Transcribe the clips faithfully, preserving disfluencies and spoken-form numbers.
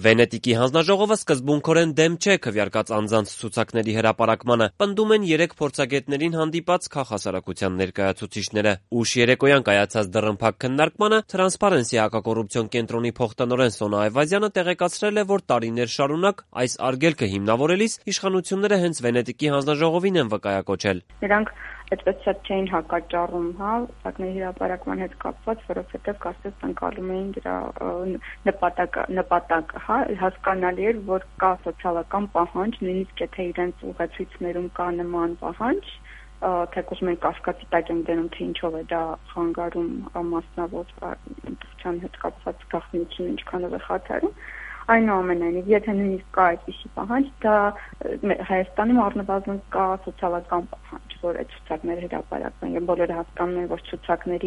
Վենետիկի հանձնաժողովը սկզբունքորեն դեմ չէ քվեարկած անձանց ցուցակների հրապարակմանը, պնդում են երեք փորձագետներին հանդիպած քաղաքասարակության ներկայացուցիչները։ Ուշ երեկոյան կայացած դռնփակ քննարկմանը Թրանսպարենսի հակակոռուպցիոն կենտրոնի փոխտնօրեն Սոնա Այվազյանը տեղեկացրել է, որ տարիներ շարունակ այս արգելքը հիմնավորելիս իշխանությունները հենց Վենետիկի հանձնաժողովին են վկայակոչել։ Նրանք այդպես շատ չէին հակաճառում, հա, ցուցակների հրապարակման հետ կապված, որովհետև կարծես ընկալում էին դրա նպատակը, նպատակը, հա, հասկանալի էր, որ կա սոցիալական պահանջ, նույնիսկ եթե իրենց ուղեցույցներում կա նման պահանջ, թեկուզ մենք կասկածի տակ ենք դնում, թե ինչով է դա խանգարում մասնավոր ընտրության հետ կապված գաղտնիությունը ինչքանով է խաթարում։ Այնուամենայնիվ, եթե նույնիսկ կա այդպիսի պահանջ, դա Հայաստանում առնվազն կա սոցիալական պահանջ, որ այդ ցուցակները հրապարակվեն, եւ բոլորը հասկանում են, որ ցուցակների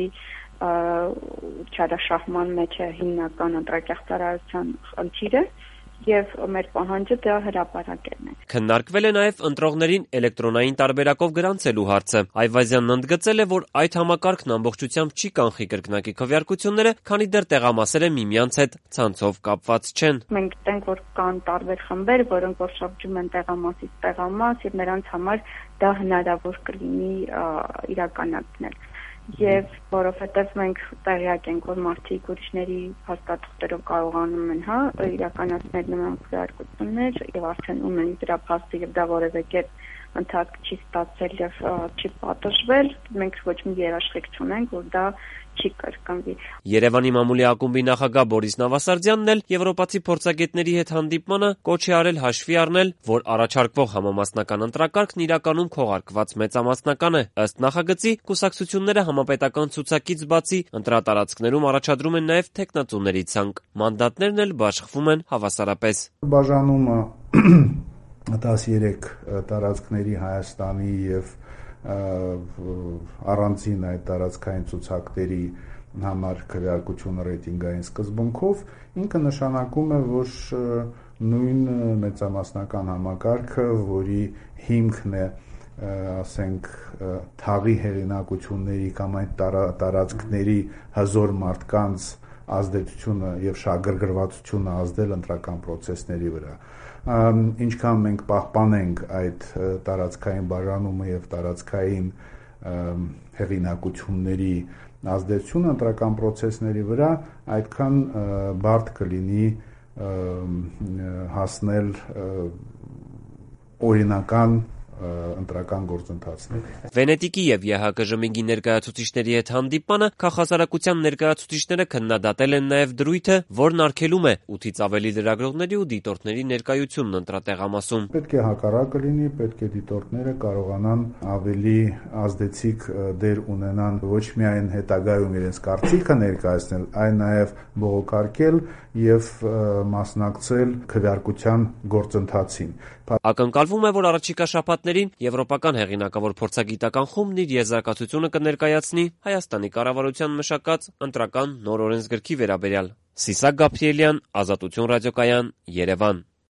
չարաշահման մեջ է հիմնական ընտրակեղծարարության խնդիրը, եւ մեր պահանջը դա հրապարակելն է։ Քննարկվել է նաեւ ընտրողներին էլեկտրոնային տարբերակով գրանցելու հարցը։ Այվազյանն ընդգծել է, որ այդ համակարգն ամբողջությամբ չի կանխի կրկնակի քվեարկությունները, քանի դեռ տեղամասերը միմյանց հետ ցանցով կապված չեն։ Մենք գիտենք, որ կան տարբեր խմբեր, որոնք որ շրջում են տեղամասից տեղամաս, եւ նրանց համար դա հնարավոր կլինի իրականացնել։ Եվ որովհետև մենք տեղյակ ենք, որ մարդիկ ուրիշների հաստատություններով կարողանում են, հա, իրականացնել նման քվեարկություններ եւ արդեն ունեն դրա փաստը եւ դա որևէ կերպ ընթացք չի ստացել եւ չի պատժվել, մենք ոչ մի երաշխիք չունենք, որ դա չի կրկնվի։ Երևանի մամուլի ակումբի նախագահ Բորիս Նավասարդյանն էլ եվրոպացի փորձագետների հետ հանդիպմանը կոչ է արել հաշվի առնել, որ առաջարկվող համամասնական ընտրակարգն իրականում քողարկված մեծամասնական է։ Ըստ նախագծի, կուսակցությունները համապետական ցուցակից բացի ընտրատարածքներում առաջադրում են նաև թեկնածուների ցանկ։ Մանդատներն էլ բաշխվում են հավասարապես։ Բաժանումը տասներեք տարածքների Հայաստանի եւ առանձին այդ տարածքային ցուցակների համար քվեարկությունը ռեյտինգային սկզբունքով ինքը նշանակում է, որ նույն մեծամասնական համակարգը, որի հիմքն է, ասենք, թաղի հեղինակությունների կամ այդ տարածքների հզոր մարդկանց ազդեցությունը եւ շահագրգռվածությունը ազդել ընտրական process-ների վրա։ Ինչքան մենք պահպանենք այդ տարածքային բաժանումը եւ տարածքային հեղինակությունների ազդեցությունը ընտրական process-ների վրա, այդքան բարդ կլինի հասնել օրինական ընտրական գործընթացների։ Վենետիկի եւ ԵՀԿ-ԺՄԻԳ-ի ներկայացուցիչների հետ հանդիպմանը քաղաքասարակության ներկայացուցիչները քննադատել են նաեւ դրույթը, որն արգելում է ութից ավելի լրագրողների ու դիտորդների ներկայությունն ընտրատեղամասում։ Պետք է հակառակը լինի, պետք է դիտորդները կարողանան ավելի ազդեցիկ դեր ունենան ոչ միայն հետագայում իրենց կարծիքը ներկայացնել, այլ նաեւ բողոքարկել եւ մասնակցել քվեարկության գործընթացին։ Ակնկալվում է, որ առաջիկա շաբաթներին եվրոպական հեղինակավոր փորձագիտական խումբն իր եզրակացությունը կներկայացնի Հայաստանի կառավարության մշակած ընտրական նոր օրենսգրքի վերաբերյալ։ Սիսակ Գաբրիելյան, Ազատություն ռադիոկայան, Երևան։